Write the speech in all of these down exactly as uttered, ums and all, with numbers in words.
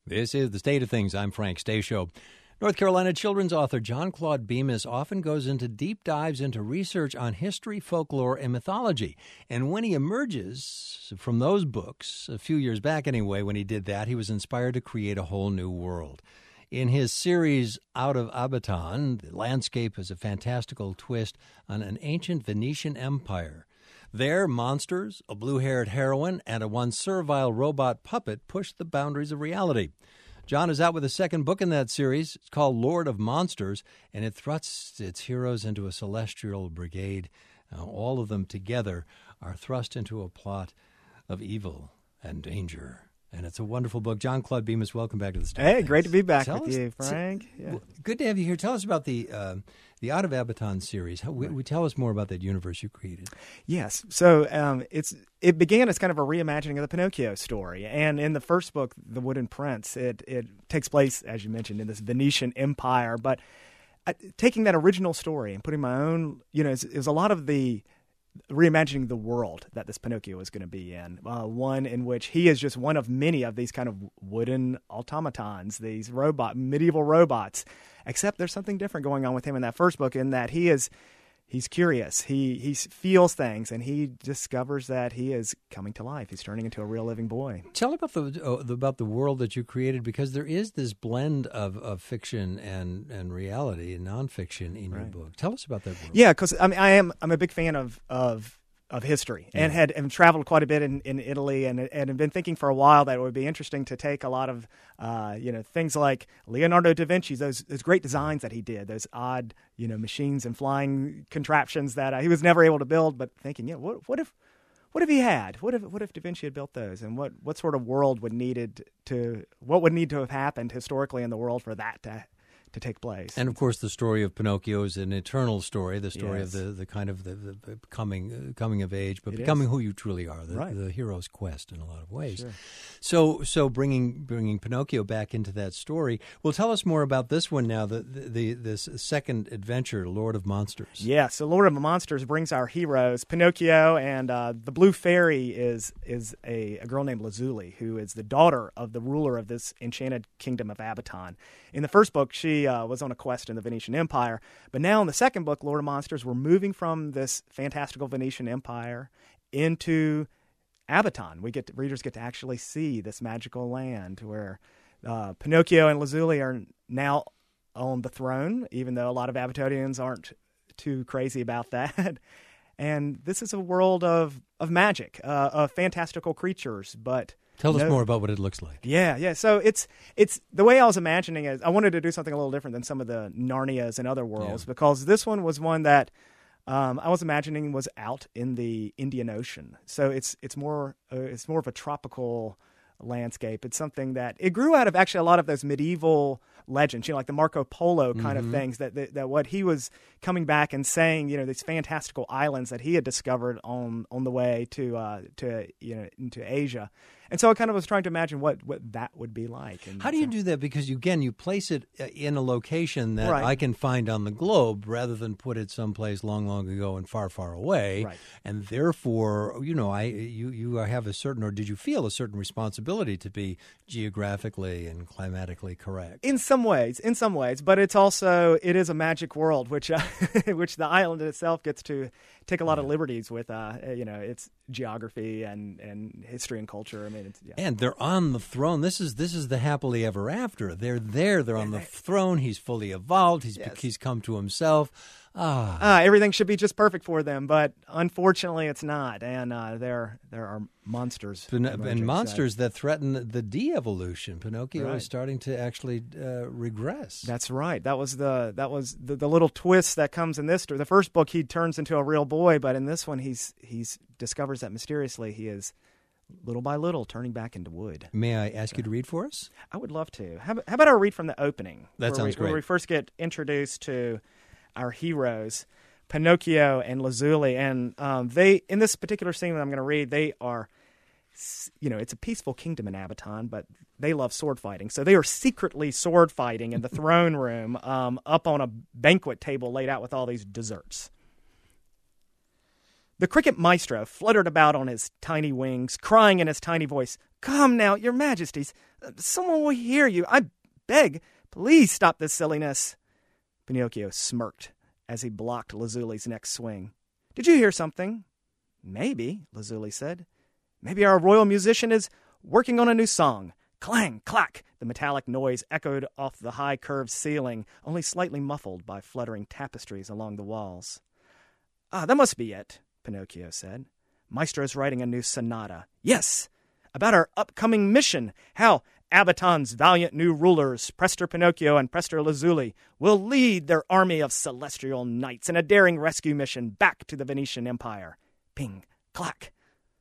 This is The State of Things. I'm Frank Stasio. North Carolina children's author John Claude Bemis often goes into deep dives into research on history, folklore, and mythology. And when he emerges from those books, a few years back anyway, when he did that, he was inspired to create a whole new world. In his series Out of Abaton, the landscape is a fantastical twist on an ancient Venetian empire. There, monsters, a blue-haired heroine, and a once servile robot puppet push the boundaries of reality. John is out with a second book in that series. It's called Lord of Monsters, and it thrusts its heroes into a celestial brigade. Uh, all of them together are thrust into a plot of evil and danger. And it's a wonderful book. John Claude Bemis, welcome back to the State. Hey, great to be back Tell with us, you, Frank. Yeah. Well, good to have you here. Tell us about the uh, the Out of Abaton series. How, we, we tell us more about that universe you created. Yes. So um, it's it began as kind of a reimagining of the Pinocchio story. And in the first book, The Wooden Prince, it, it takes place, as you mentioned, in this Venetian empire. But uh, taking that original story and putting my own, you know, it was a lot of the reimagining the world that this Pinocchio is going to be in, uh, one in which he is just one of many of these kind of wooden automatons, these robot medieval robots, except there's something different going on with him in that first book in that he is he's curious, he he feels things, and he discovers that he is coming to life. He's turning into a real living boy. Tell about the uh, about the world that you created, because there is this blend of, of fiction and, and reality and nonfiction in Right. your book. Tell us about that world. Yeah, because I mean, I am I'm a big fan of of of history and Yeah. had and traveled quite a bit in, in Italy and and have been thinking for a while that it would be interesting to take a lot of uh, you know things like Leonardo da Vinci's those those great designs that he did, those odd you know machines and flying contraptions that uh, he was never able to build, but thinking, yeah, what what if what if he had? What if what if Da Vinci had built those? And what, what sort of world would needed to what would need to have happened historically in the world for that to to take place? And of course, the story of Pinocchio is an eternal story, the story Yes. of the, the kind of the, the, the coming uh, coming of age, but It becoming is. who you truly are, the, Right. the hero's quest in a lot of ways. Sure. So, so bringing bringing Pinocchio back into that story. Well, tell us more about this one now. The, the, the this second adventure, Lord of Monsters. Yeah, so Lord of Monsters brings our heroes, Pinocchio, and uh, the Blue Fairy is is a, a girl named Lazuli, who is the daughter of the ruler of this enchanted kingdom of Abaton. In the first book, she uh, was on a quest in the Venetian Empire, but now in the second book, Lord of Monsters, we're moving from this fantastical Venetian Empire into Abaton. We get to, readers get to actually see this magical land where uh, Pinocchio and Lazuli are now on the throne, even though a lot of Abatonians aren't too crazy about that. And this is a world of of magic, uh, of fantastical creatures. But Tell us no- more about what it looks like. Yeah, yeah. So it's it's the way I was imagining it. I wanted to do something a little different than some of the Narnias and other worlds, Yeah. because this one was one that um, I was imagining was out in the Indian Ocean. So it's it's more uh, it's more of a tropical landscape. It's something that it grew out of actually a lot of those medieval legends, you know, like the Marco Polo kind Mhm. of things, that, that that what he was coming back and saying, you know, these fantastical islands that he had discovered on on the way to uh, to you know into Asia. And so I kind of was trying to imagine what, what that would be like. And How do you so- do that? Because, you, again, you place it uh, in a location that Right. I can find on the globe rather than put it someplace long, long ago and far, far away. Right. And therefore, you know, I you, you have a certain, or did you feel a certain responsibility to be geographically and climatically correct? In some ways, in some ways, but it's also it is a magic world, which uh, which the island itself gets to take a lot of liberties with. Uh, you know, its geography and, and history and culture. I mean, it's, yeah. And they're on the throne. This is this is the happily ever after. They're there. They're on the throne. He's fully evolved. He's Yes. he's come to himself. Ah, Uh, everything should be just perfect for them, but unfortunately, it's not. And uh, there there are monsters Pin- emerging, and so- monsters that threaten the de-evolution. Pinocchio Right. is starting to actually uh, regress. That's right. That was the that was the, the little twist that comes in this story. The first book, he turns into a real boy, but in this one, he's he's discovers that mysteriously he is little by little turning back into wood. May I ask you to read for us? I would love to. How, about- how about I read from the opening? That where sounds we, Where great. we first get introduced to our heroes, Pinocchio and Lazuli, and um, they in this particular scene that I'm going to read, they are, s- you know, it's a peaceful kingdom in Abaton, but they love sword fighting, so they are secretly sword fighting in the throne room, um, up on a banquet table laid out with all these desserts. The cricket maestro fluttered about on his tiny wings, crying in his tiny voice, "Come now, your majesties, someone will hear you. I beg, please stop this silliness." Pinocchio smirked as he blocked Lazuli's next swing. "Did you hear something?" "Maybe," Lazuli said. "Maybe our royal musician is working on a new song." Clang, clack! The metallic noise echoed off the high curved ceiling, only slightly muffled by fluttering tapestries along the walls. "Ah, that must be it," Pinocchio said. "Maestro's writing a new sonata. Yes, about our upcoming mission, how Abaton's valiant new rulers, Prester Pinocchio and Prester Lazuli, will lead their army of celestial knights in a daring rescue mission back to the Venetian Empire. Ping, clack.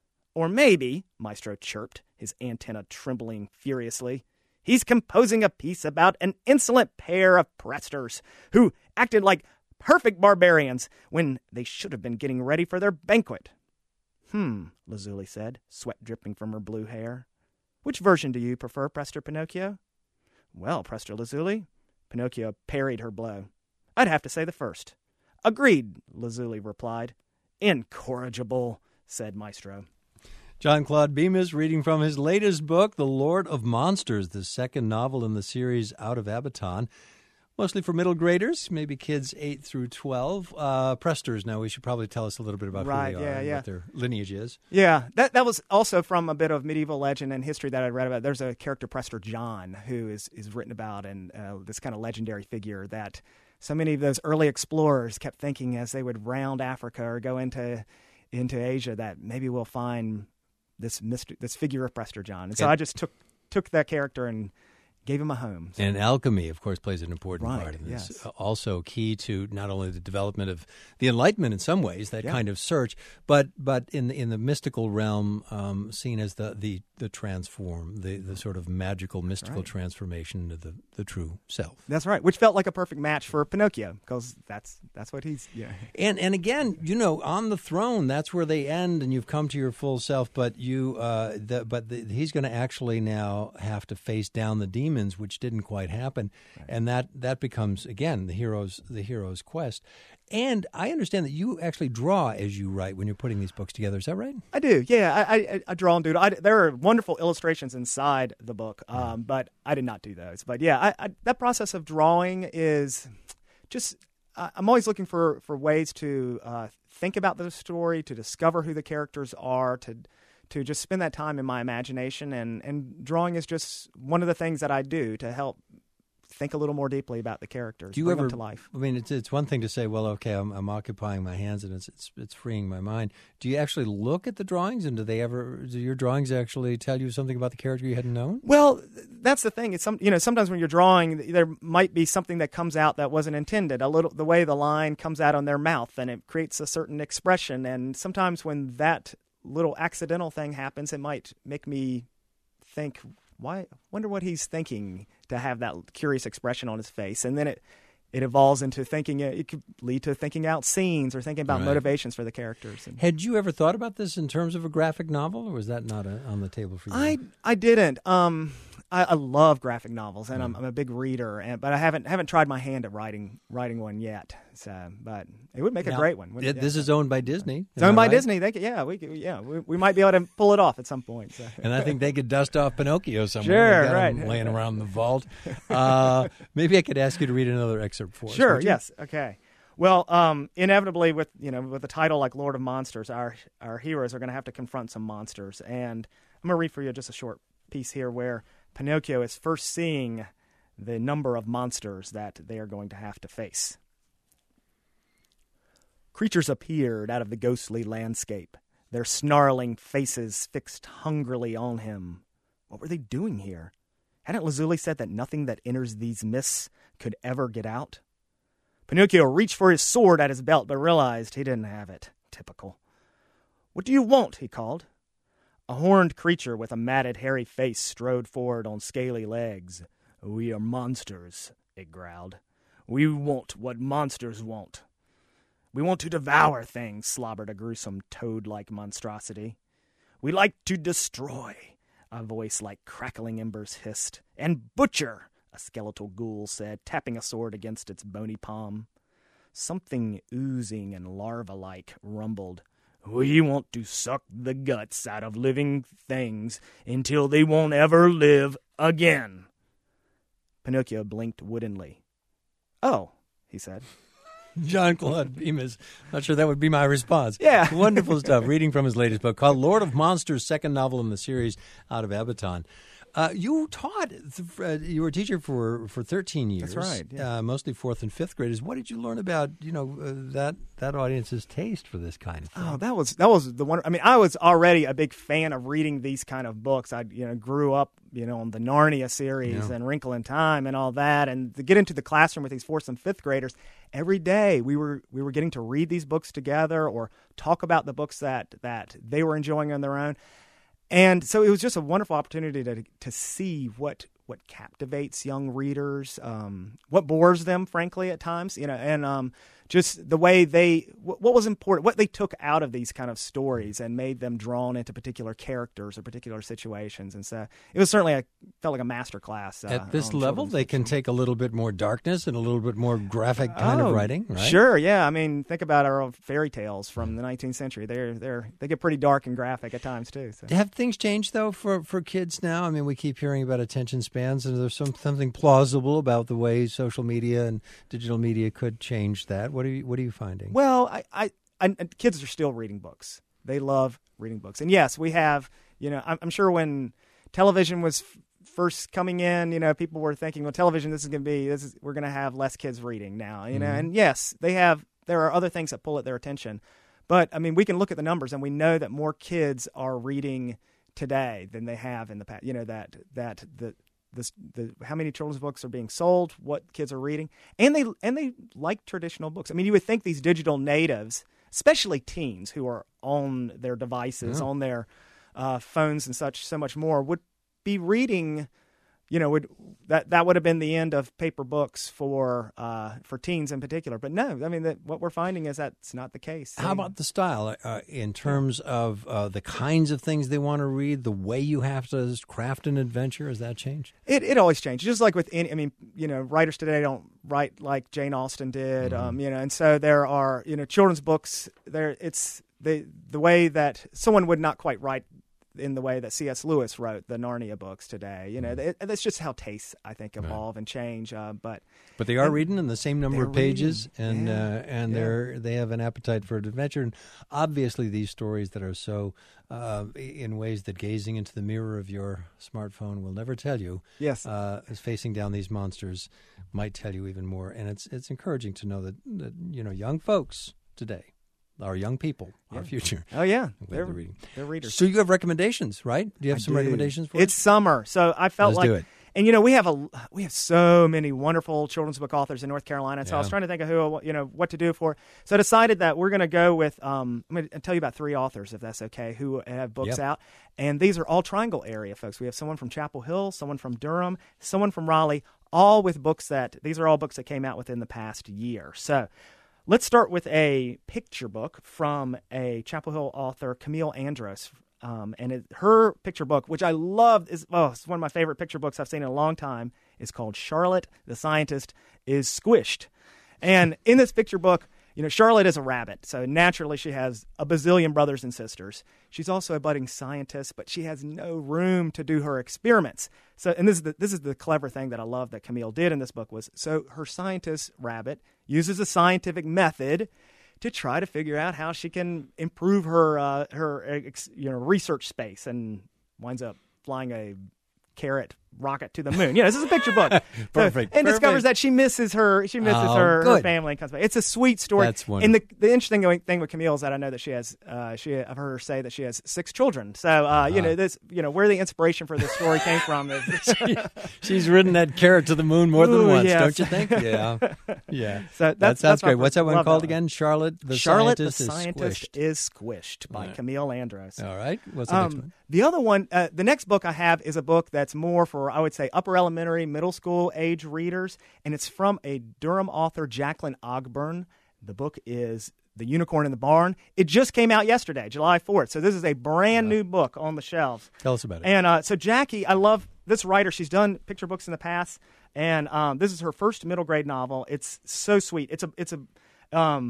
Or maybe," Maestro chirped, his antenna trembling furiously, "he's composing a piece about an insolent pair of presters who acted like perfect barbarians when they should have been getting ready for their banquet." "Hmm," Lazuli said, sweat dripping from her blue hair. "Which version do you prefer, Prester Pinocchio?" "Well, Prester Lazuli," Pinocchio parried her blow, "I'd have to say the first." "Agreed," Lazuli replied. "Incorrigible," said Maestro. John Claude Bemis reading from his latest book, The Lord of Monsters, the second novel in the series Out of Abaton. Mostly for middle graders, maybe kids eight through twelve. Uh, Presters, now we should probably tell us a little bit about right, who they yeah, are and yeah. what their lineage is. Yeah, that that was also from a bit of medieval legend and history that I read about. There's a character, Prester John, who is, is written about, and uh, this kind of legendary figure that so many of those early explorers kept thinking as they would round Africa or go into into Asia that maybe we'll find this myst- this figure of Prester John. And so and, I just took took that character and gave him a home. So. And alchemy, of course, plays an important right, part in this. Yes. Uh, also key to not only the development of the Enlightenment in some ways, that yeah. kind of search, but but in the, in the mystical realm, um, seen as the, the, the transform, the, the sort of magical, mystical right. transformation into the, the true self. That's right, which felt like a perfect match for Pinocchio, because that's that's what he's... yeah. And and again, you know, on the throne, that's where they end, and you've come to your full self. But you, uh, the, but the, he's going to actually now have to face down the demons, which didn't quite happen, right. and that that becomes again the hero's the hero's quest. And I understand that you actually draw as you write when you're putting these books together. Is that right? I do. Yeah, I I, I draw and doodle. I, there are wonderful illustrations inside the book, um, but I did not do those. But yeah, I, I, that process of drawing is just. I'm always looking for, for ways to uh, think about the story, to discover who the characters are, to to just spend that time in my imagination. And, and drawing is just one of the things that I do to help think a little more deeply about the characters, do you bring ever, them to life. I mean, it's it's one thing to say, well, okay, I'm, I'm occupying my hands and it's, it's it's freeing my mind. Do you actually look at the drawings, and do they ever? Do your drawings actually tell you something about the character you hadn't known? Well, that's the thing. It's some you know sometimes when you're drawing, there might be something that comes out that wasn't intended. A little the way the line comes out on their mouth, and it creates a certain expression. And sometimes when that little accidental thing happens, it might make me think, why? Wonder what he's thinking to have that curious expression on his face, and then it it evolves into thinking. It could lead to thinking out scenes or thinking about right. motivations for the characters. And had you ever thought about this in terms of a graphic novel, or was that not a, on the table for you? I I didn't. Um, I, I love graphic novels, and mm. I'm, I'm a big reader, and but I haven't haven't tried my hand at writing writing one yet. So, but it would make now, a great one. It, this is owned by Disney. It's owned by right? Disney. They could, yeah, we could, yeah we, we might be able to pull it off at some point. So. And I think they could dust off Pinocchio somewhere. Sure, They got right. him laying around the vault. Uh, maybe I could ask you to read another excerpt for us. Sure. Yes. Okay. Well, um, inevitably, with you know, with a title like Lord of Monsters, our our heroes are going to have to confront some monsters. And I'm going to read for you just a short piece here where Pinocchio is first seeing the number of monsters that they are going to have to face. Creatures appeared out of the ghostly landscape, their snarling faces fixed hungrily on him. What were they doing here? Hadn't Lazuli said that nothing that enters these mists could ever get out? Pinocchio reached for his sword at his belt, but realized he didn't have it. Typical. "What do you want?" he called. A horned creature with a matted, hairy face strode forward on scaly legs. "We are monsters," it growled. "We want what monsters want." "We want to devour things," slobbered a gruesome toad-like monstrosity. "We like to destroy," a voice like crackling embers hissed. "And butcher," a skeletal ghoul said, tapping a sword against its bony palm. Something oozing and larva-like rumbled. We want to suck the guts out of living things until they won't ever live again. Pinocchio blinked woodenly. Oh, he said. Jean-Claude Bemis. Not sure that would be my response. Yeah. Wonderful stuff. Reading from his latest book called Lord of Monsters, second novel in the series out of Abaton. Uh, you taught, uh, you were a teacher for, for thirteen years. That's right. Yeah. Uh, mostly fourth and fifth graders. What did you learn about, you know, uh, that that audience's taste for this kind of thing? Oh, that was that was the one. I mean, I was already a big fan of reading these kind of books. I, you know, grew up, you know, on the Narnia series Yeah. and Wrinkle in Time and all that. And to get into the classroom with these fourth and fifth graders, every day we were we were getting to read these books together or talk about the books that that they were enjoying on their own. And so it was just a wonderful opportunity to to see what what captivates young readers, um, what bores them, frankly, at times, you know, and um, just the way they, what, what was important, what they took out of these kind of stories and made them drawn into particular characters or particular situations. And so it was certainly, a, felt like a master class. Uh, At this on level, children's they can fiction. take a little bit more darkness and a little bit more graphic kind Oh, of writing, right? Sure, yeah. I mean, think about our old fairy tales from the nineteenth century. They're they're they get pretty dark and graphic at times too. So. Have things changed, though, for, for kids now? I mean, we keep hearing about attention spans, and there's some, something plausible about the way social media and digital media could change that. What are you, what are you finding? Well, I, I, I kids are still reading books. They love reading books. And yes, we have, you know, I'm, I'm sure when television was f- first coming in, you know, people were thinking, well, television, this is going to be, this is, we're going to have less kids reading now, you know, Mm-hmm. and yes, they have, there are other things that pull at their attention. But, I mean, we can look at the numbers and we know that more kids are reading today than they have in the past. You know, that, that, the, This, the how many children's books are being sold, what kids are reading, and they and they like traditional books. I mean, you would think these digital natives, especially teens who are on their devices, Yeah. on their uh, phones and such, so much more, would be reading. You know, would that that would have been the end of paper books for uh, for teens in particular. But no, I mean, that what we're finding is that's not the case. How about the style uh, in terms of uh, the kinds of things they want to read, the way you have to craft an adventure? Has that changed? It it always changes, just like with any. I mean, you know, writers today don't write like Jane Austen did. Mm-hmm. Um, you know, and so there are you know children's books. There, it's the the way that someone would not quite write in the way that C S Lewis wrote the Narnia books today. You know, Mm-hmm. it, that's just how tastes, I think, evolve and change. Uh, but But they are And reading in the same number they're of pages, reading. and Yeah. uh, and Yeah. they're they have an appetite for adventure. And obviously, these stories that are so uh, in ways that gazing into the mirror of your smartphone will never tell you. yes, Uh, as facing down these monsters might tell you even more. And it's it's encouraging to know that, that you know young folks today, our young people, our future. oh yeah, With they're the reading. they're readers. So you have recommendations, right? Do you have I some do. recommendations for It's us? summer, so I felt Let's like, do it. and you know, we have a we have so many wonderful children's book authors in North Carolina. And so I was Yeah. trying to think of who, you know, what to do for. So I decided that we're going to go with. Um, I'm going to tell you about three authors, if that's okay, who have books Yep. out, and these are all Triangle area folks. We have someone from Chapel Hill, someone from Durham, someone from Raleigh, all with books that these are all books that came out within the past year. So. Let's start with a picture book from a Chapel Hill author, Camille Andros. Um, and it, her picture book, which I love, is oh, it's one of my favorite picture books I've seen in a long time, is called Charlotte the Scientist is Squished. And in this picture book, you know, Charlotte is a rabbit, so naturally she has a bazillion brothers and sisters. She's also a budding scientist, but she has no room to do her experiments. So, and this is the, this is the clever thing that I love that Camille did in this book was, so her scientist rabbit uses a scientific method to try to figure out how she can improve her uh, her ex, you know research space, and winds up flying a carrot rocket to the moon. You know, this is a picture book. Perfect, So, and perfect. discovers that she misses her she misses Oh, her, her good. family and comes back. It's a sweet story. That's And the the interesting thing with Camille is that I know that she has uh, she I've heard her say that she has six children. So uh, Uh-huh. you know this you know where the inspiration for this story came from is She's ridden that carrot to the moon more than Ooh, once, yes. don't you think? Yeah, yeah. So that that's- sounds that's my great. What's that one love called that one. again? Charlotte the Charlotte Scientist the is Scientist Squished. is Squished by Right. Camille Andros. All right. What's the next Um, one? the other one, uh, the next book I have is a book that's more for, I would say, upper elementary, middle school age readers, and it's from a Durham author, Jacqueline Ogburn. The book is The Unicorn in the Barn. It just came out yesterday, July fourth, so this is a brand new book on the shelves. Tell us about it. And uh, so Jackie, I love this writer. She's done picture books in the past, and um, this is her first middle grade novel. It's so sweet. It's a it's a um,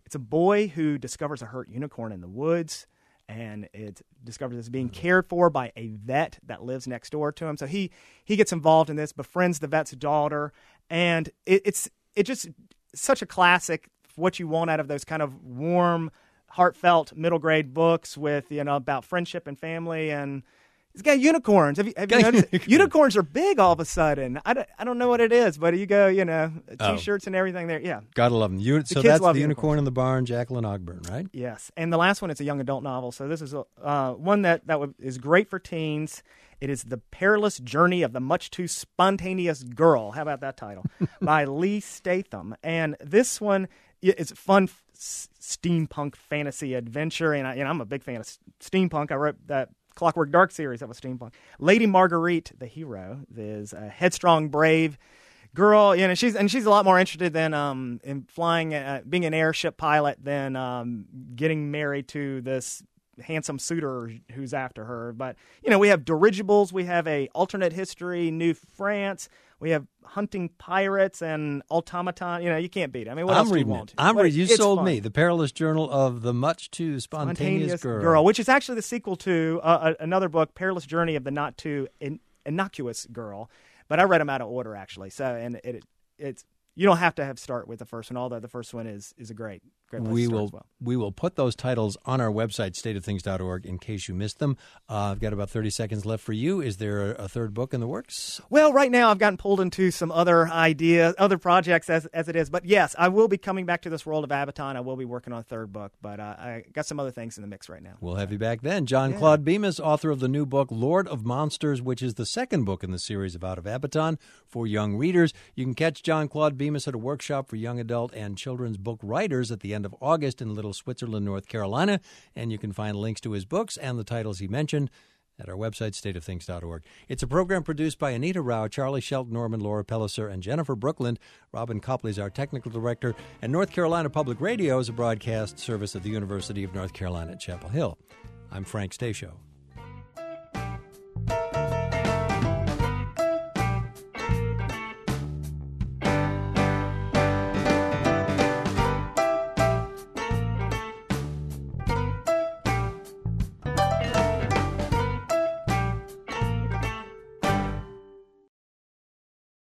It's a boy who discovers a hurt unicorn in the woods, and it discovers it's being cared for by a vet that lives next door to him. So he he gets involved in this, befriends the vet's daughter, and it, it's it just such a classic. What you want out of those kind of warm, heartfelt middle grade books with you know about friendship and family, and it's got unicorns. Have you, have you noticed? Unicorn. Unicorns are big all of a sudden. I don't, I don't know what it is, but you go, you know, T-shirts oh. and everything there. Yeah. Gotta love them. You, the so that's The Unicorn in the Barn, Jacqueline Ogburn, right? Yes. And the last one is a young adult novel. So this is a, uh, one that, that w- is great for teens. It is The Perilous Journey of the Much Too Spontaneous Girl. How about that title? By Lee Statham. And this one is fun s- steampunk fantasy adventure. And, I, and I'm a big fan of s- steampunk. I wrote that Clockwork Dark series that was steampunk. Lady Marguerite, the hero, is a headstrong, brave girl. You know, she's and she's a lot more interested than um in flying, uh, being an airship pilot, than um getting married to this handsome suitor who's after her. But you know, we have dirigibles, we have a alternate history, New France. We have hunting pirates and automaton. You know, you can't beat it. I mean, what I'm else do you reading want? It. I'm reading. You it's sold fun. me. The Perilous Journal of the Much Too Spontaneous, Spontaneous Girl. Girl, which is actually the sequel to uh, another book, Perilous Journey of the Not Too in- Innocuous Girl. But I read them out of order, actually. So, and it, it it's you don't have to have start with the first one, although the first one is is a great great place we to start will as well. We will put those titles on our website, state of things dot org, in case you missed them. Uh, I've got about thirty seconds left for you. Is there a, a third book in the works? Well, right now I've gotten pulled into some other ideas, other projects as as it is. But yes, I will be coming back to this world of Abaton. I will be working on a third book, but uh, I got some other things in the mix right now. We'll have you back then. John Yeah. Claude Bemis, author of the new book, Lord of Monsters, which is the second book in the series of Out of Abaton for young readers. You can catch John Claude Bemis at a workshop for young adult and children's book writers at the end of August in Little Switzerland, North Carolina. And you can find links to his books and the titles he mentioned at our website, state of things dot org. It's a program produced by Anita Rao, Charlie Shelton Norman, Laura Pelliser, and Jennifer Brookland. Robin Copley is our technical director. And North Carolina Public Radio is a broadcast service of the University of North Carolina at Chapel Hill. I'm Frank Stasio.